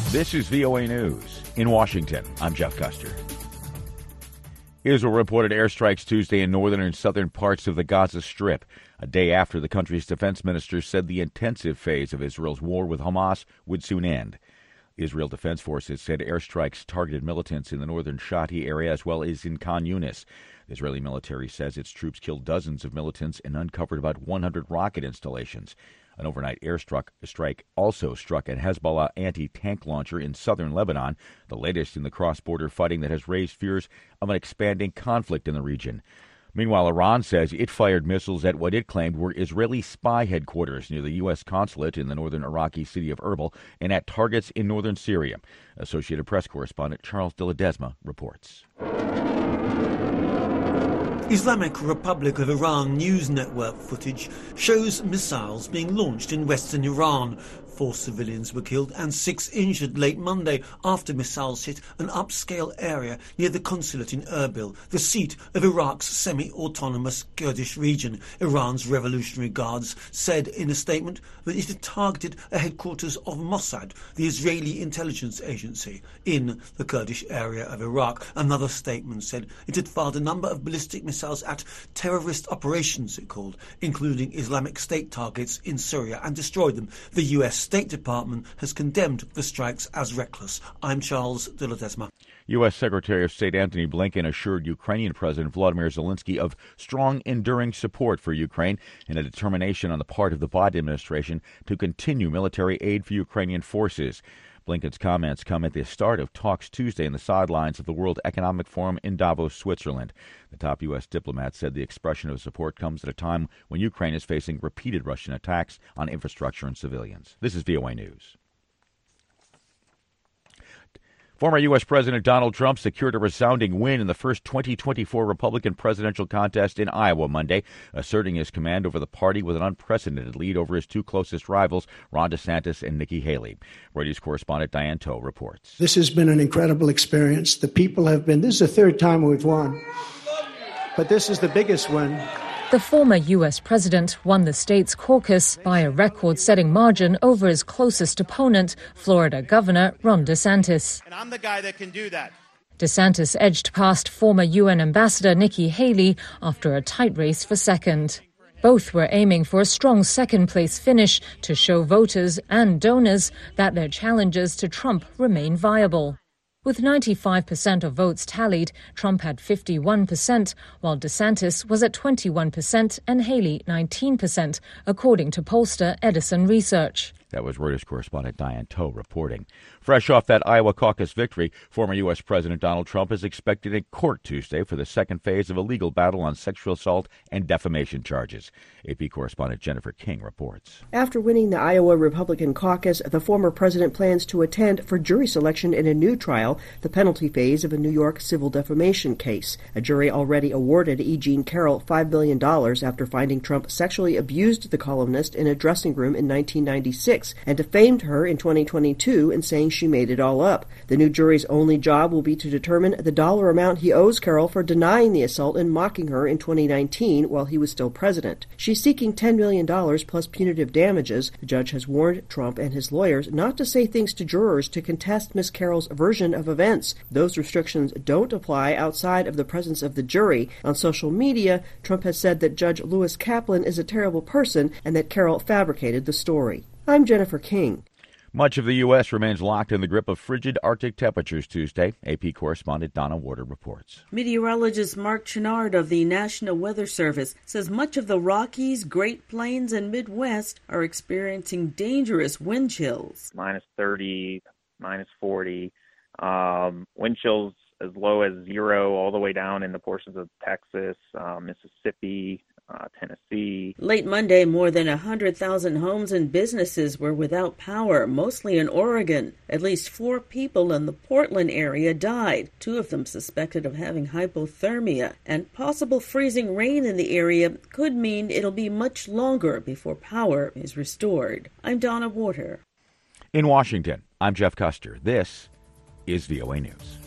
This is VOA News. In Washington, I'm Jeff Custer. Israel reported airstrikes Tuesday in northern and southern parts of the Gaza Strip, a day after the country's defense minister said the intensive phase of Israel's war with Hamas would soon end. Israel Defense Forces said airstrikes targeted militants in the northern Shati area as well as in Khan Yunis. The Israeli military says its troops killed dozens of militants and uncovered about 100 rocket installations. An overnight strike also struck a Hezbollah anti-tank launcher in southern Lebanon, the latest in the cross-border fighting that has raised fears of an expanding conflict in the region. Meanwhile, Iran says it fired missiles at what it claimed were Israeli spy headquarters near the U.S. consulate in the northern Iraqi city of Erbil and at targets in northern Syria. Associated Press correspondent Charles de Ledesma reports. Islamic Republic of Iran news network footage shows missiles being launched in western Iran. 4 civilians were killed and 6 injured late Monday after missiles hit an upscale area near the consulate in Erbil, the seat of Iraq's semi-autonomous Kurdish region. Iran's Revolutionary Guards said in a statement that it had targeted a headquarters of Mossad, the Israeli intelligence agency, in the Kurdish area of Iraq. Another statement said it had fired a number of ballistic missiles at terrorist operations, it called, including Islamic State targets in Syria, and destroyed them. The U.S. State Department has condemned the strikes as reckless. I'm Charles de Ledesma. U.S. Secretary of State Antony Blinken assured Ukrainian President Volodymyr Zelensky of strong, enduring support for Ukraine and a determination on the part of the Biden administration to continue military aid for Ukrainian forces. Blinken's comments come at the start of talks Tuesday in the sidelines of the World Economic Forum in Davos, Switzerland. The top U.S. diplomat said the expression of support comes at a time when Ukraine is facing repeated Russian attacks on infrastructure and civilians. This is VOA News. Former U.S. President Donald Trump secured a resounding win in the first 2024 Republican presidential contest in Iowa Monday, asserting his command over the party with an unprecedented lead over his 2 closest rivals, Ron DeSantis and Nikki Haley. Reuters correspondent Diane Toh reports. This has been an incredible experience. The people have been, this is the 3rd time we've won, but this is the biggest win. The former U.S. president won the state's caucus by a record-setting margin over his closest opponent, Florida Governor Ron DeSantis. And I'm the guy that can do that. DeSantis edged past former UN Ambassador Nikki Haley after a tight race for second. Both were aiming for a strong second-place finish to show voters and donors that their challenges to Trump remain viable. With 95% of votes tallied, Trump had 51%, while DeSantis was at 21% and Haley 19%, according to pollster Edison Research. That was Reuters correspondent Diane Toh reporting. Fresh off that Iowa caucus victory, former U.S. President Donald Trump is expected in court Tuesday for the second phase of a legal battle on sexual assault and defamation charges. AP correspondent Jennifer King reports. After winning the Iowa Republican caucus, the former president plans to attend for jury selection in a new trial, the penalty phase of a New York civil defamation case. A jury already awarded E. Jean Carroll $5 billion after finding Trump sexually abused the columnist in a dressing room in 1996. And defamed her in 2022 in saying she made it all up. The new jury's only job will be to determine the dollar amount he owes Carroll for denying the assault and mocking her in 2019 while he was still president. She's seeking $10 million plus punitive damages. The judge has warned Trump and his lawyers not to say things to jurors to contest Ms. Carroll's version of events. Those restrictions don't apply outside of the presence of the jury. On social media, Trump has said that Judge Lewis Kaplan is a terrible person and that Carroll fabricated the story. I'm Jennifer King. Much of the U.S. remains locked in the grip of frigid Arctic temperatures Tuesday. AP correspondent Donna Warder reports. Meteorologist Mark Chenard of the National Weather Service says much of the Rockies, Great Plains, and Midwest are experiencing dangerous wind chills. Minus 30, minus 40, wind chills as low as 0 all the way down into portions of Texas, Mississippi, Tennessee. Late Monday, more than 100,000 homes and businesses were without power, mostly in Oregon. At least 4 people in the Portland area died, 2 of them suspected of having hypothermia. And possible freezing rain in the area could mean it'll be much longer before power is restored. I'm Donna Warder. In Washington, I'm Jeff Custer. This is VOA News.